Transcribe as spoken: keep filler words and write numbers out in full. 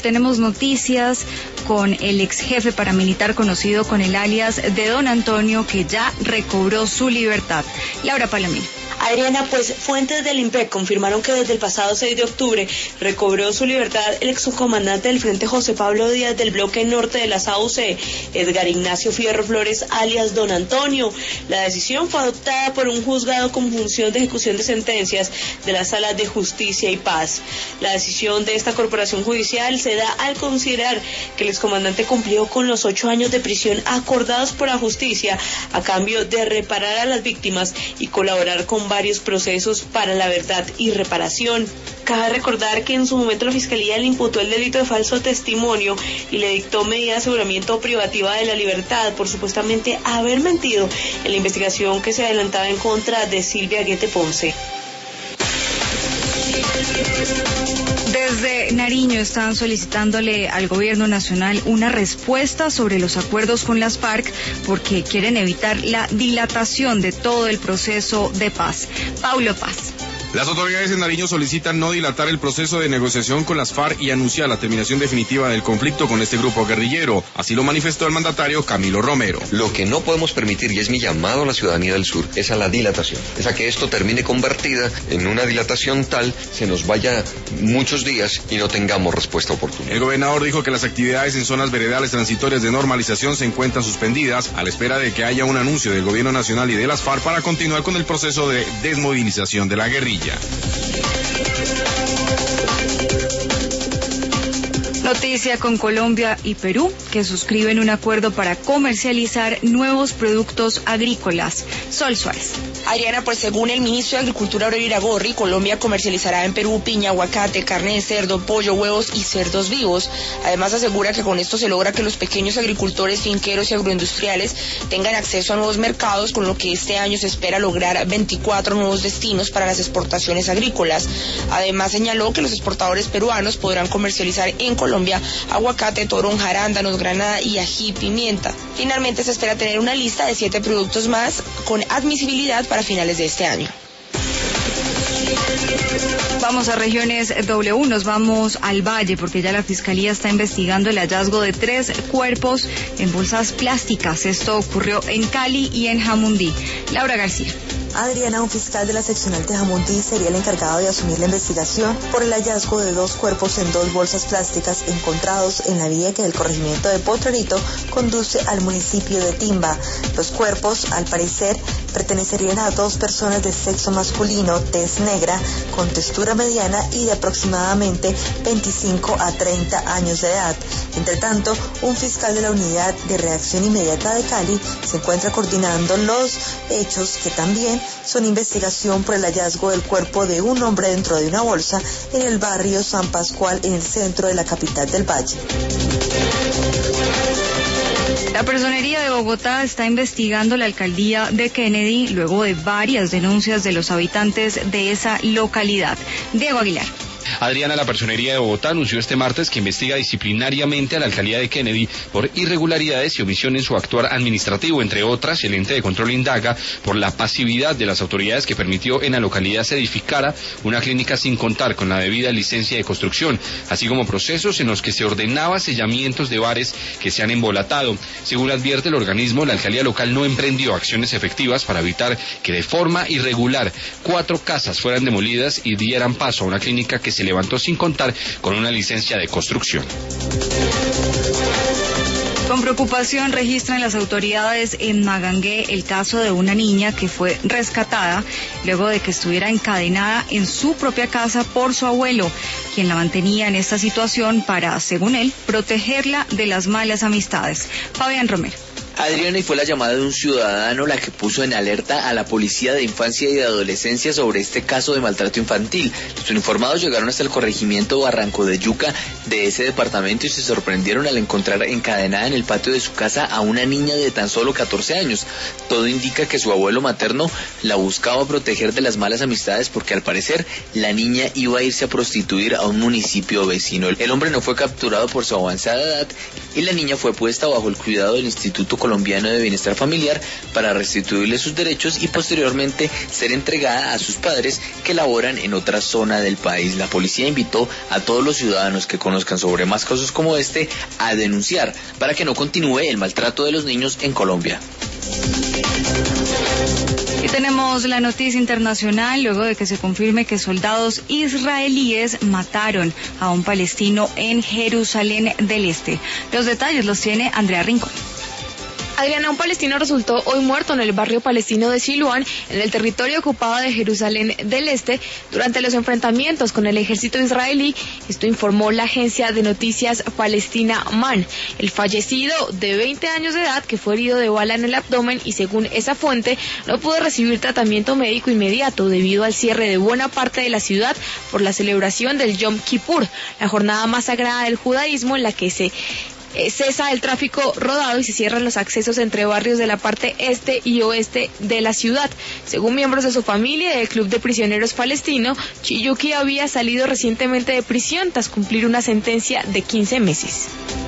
tenemos noticias con el ex jefe paramilitar conocido con el alias de Don Antonio, que ya recobró su libertad. Laura Palomino. Adriana, pues fuentes del IMPEC confirmaron que desde el pasado seis de octubre recobró su libertad el excomandante del Frente José Pablo Díaz del bloque norte de las A U C, Edgar Ignacio Fierro Flores, alias Don Antonio. La decisión fue adoptada por un juzgado con función de ejecución de sentencias de la Sala de Justicia y Paz. La decisión de esta corporación judicial se da al considerar que el excomandante cumplió con los ocho años de prisión acordados por la justicia a cambio de reparar a las víctimas y colaborar con varios procesos para la verdad y reparación. Cabe recordar que en su momento la Fiscalía le imputó el delito de falso testimonio y le dictó medida de aseguramiento privativa de la libertad por supuestamente haber mentido en la investigación que se adelantaba en contra de Silvia Guete Ponce. Desde Nariño están solicitándole al gobierno nacional una respuesta sobre los acuerdos con las FARC porque quieren evitar la dilatación de todo el proceso de paz. Paulo Paz. Las autoridades en Nariño solicitan no dilatar el proceso de negociación con las FARC y anunciar la terminación definitiva del conflicto con este grupo guerrillero. Así lo manifestó el mandatario Camilo Romero. Lo que no podemos permitir, y es mi llamado a la ciudadanía del sur, es a la dilatación. Es a que esto termine convertida en una dilatación tal, se nos vaya muchos días y no tengamos respuesta oportuna. El gobernador dijo que las actividades en zonas veredales transitorias de normalización se encuentran suspendidas a la espera de que haya un anuncio del gobierno nacional y de las FARC para continuar con el proceso de desmovilización de la guerrilla. Noticia con Colombia y Perú, que suscriben un acuerdo para comercializar nuevos productos agrícolas. Sol Suárez. Adriana, pues según el ministro de Agricultura Aurelio Iragorri, Colombia comercializará en Perú piña, aguacate, carne de cerdo, pollo, huevos y cerdos vivos. Además asegura que con esto se logra que los pequeños agricultores, finqueros y agroindustriales tengan acceso a nuevos mercados, con lo que este año se espera lograr veinticuatro nuevos destinos para las exportaciones agrícolas. Además señaló que los exportadores peruanos podrán comercializar en Colombia aguacate, toronja, arándanos, granada y ají, pimienta. Finalmente se espera tener una lista de siete productos más con admisibilidad para para finales de este año. Vamos a regiones W, nos vamos al Valle porque ya la Fiscalía está investigando el hallazgo de tres cuerpos en bolsas plásticas. Esto ocurrió en Cali y en Jamundí. Laura García. Adriana, un fiscal de la seccional de Jamundí sería el encargado de asumir la investigación por el hallazgo de dos cuerpos en dos bolsas plásticas encontrados en la vía que del corregimiento de Potrerito conduce al municipio de Timba. Los cuerpos, al parecer, pertenecerían a dos personas de sexo masculino, tez negra, con textura mediana y de aproximadamente veinticinco a treinta años de edad. Entre tanto, un fiscal de la Unidad de Reacción Inmediata de Cali se encuentra coordinando los hechos que también son investigación por el hallazgo del cuerpo de un hombre dentro de una bolsa en el barrio San Pascual, en el centro de la capital del Valle. La Personería de Bogotá está investigando la alcaldía de Kennedy luego de varias denuncias de los habitantes de esa localidad. Diego Aguilar. Adriana, la Personería de Bogotá anunció este martes que investiga disciplinariamente a la alcaldía de Kennedy por irregularidades y omisión en su actuar administrativo. Entre otras, el ente de control indaga por la pasividad de las autoridades que permitió en la localidad se edificara una clínica sin contar con la debida licencia de construcción, así como procesos en los que se ordenaba sellamientos de bares que se han embolatado. Según advierte el organismo, la alcaldía local no emprendió acciones efectivas para evitar que de forma irregular cuatro casas fueran demolidas y dieran paso a una clínica que se levantó sin contar con una licencia de construcción. Con preocupación registran las autoridades en Magangué el caso de una niña que fue rescatada luego de que estuviera encadenada en su propia casa por su abuelo, quien la mantenía en esta situación para, según él, protegerla de las malas amistades. Fabián Romero. Adriana, y fue la llamada de un ciudadano la que puso en alerta a la Policía de Infancia y de Adolescencia sobre este caso de maltrato infantil. Los informados llegaron hasta el corregimiento Barranco de Yuca de ese departamento y se sorprendieron al encontrar encadenada en el patio de su casa a una niña de tan solo catorce años. Todo indica que su abuelo materno la buscaba proteger de las malas amistades porque al parecer la niña iba a irse a prostituir a un municipio vecino. El hombre no fue capturado por su avanzada edad y la niña fue puesta bajo el cuidado del Instituto colombiano de bienestar familiar para restituirle sus derechos y posteriormente ser entregada a sus padres que laboran en otra zona del país. La policía invitó a todos los ciudadanos que conozcan sobre más casos como este a denunciar para que no continúe el maltrato de los niños en Colombia. Y tenemos la noticia internacional luego de que se confirme que soldados israelíes mataron a un palestino en Jerusalén del Este. Los detalles los tiene Andrea Rincón. Adriana, un palestino resultó hoy muerto en el barrio palestino de Siluán, en el territorio ocupado de Jerusalén del Este, durante los enfrentamientos con el ejército israelí. Esto informó la agencia de noticias palestina MAN. El fallecido, de veinte años de edad, que fue herido de bala en el abdomen y según esa fuente, no pudo recibir tratamiento médico inmediato debido al cierre de buena parte de la ciudad por la celebración del Yom Kippur, la jornada más sagrada del judaísmo en la que se cesa el tráfico rodado y se cierran los accesos entre barrios de la parte este y oeste de la ciudad. Según miembros de su familia y del Club de Prisioneros Palestino, Chiyuki había salido recientemente de prisión tras cumplir una sentencia de quince meses.